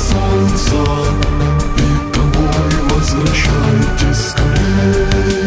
солнца, и домой возвращайтесь скорей.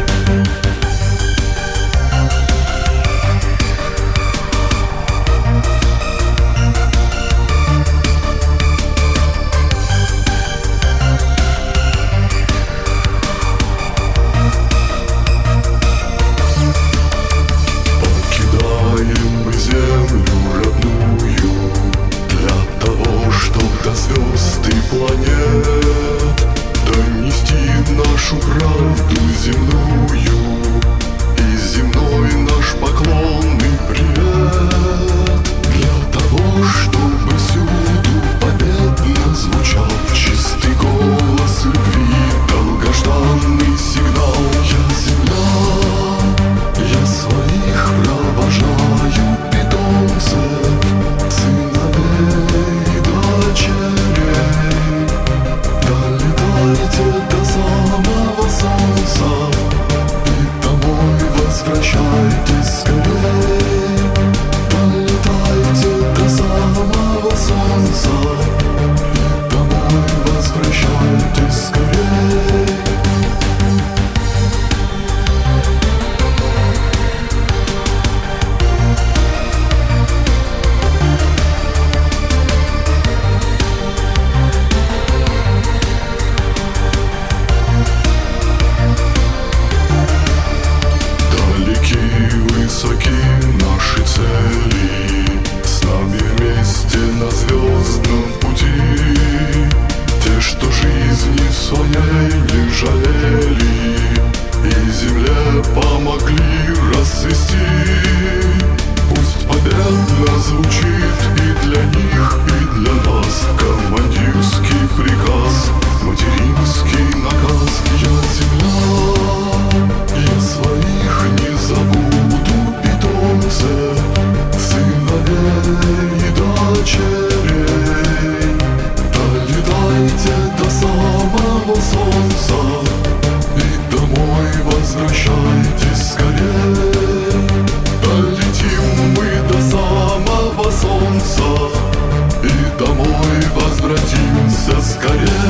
Звезд и планет донести нашу правду земную, и земной наш поклон и привет, для того, чтобы всюду победно звучал чистый голос любви, долгожданный сигнал. Я земля, я своих провожаю питомцев, сыновей и дочерей. Долетайте до самого солнца, и домой возвращайтесь скорей. Долетайте до самого солнца, и домой возвращайтесь скорей. Высоки наши цели, с нами вместе на звездном пути. Те, что жизни своей не жалели, и земле помогли расцвести. Пусть победно звучит и для них, и для нас командирский приказ, материнский наказ. Я земля, я своих не забуду, питомцев, сыновей и дочерей. Долетайте до самого солнца, и домой возвращайтесь скорей. Долетим мы до самого солнца, и домой возвратимся скорей.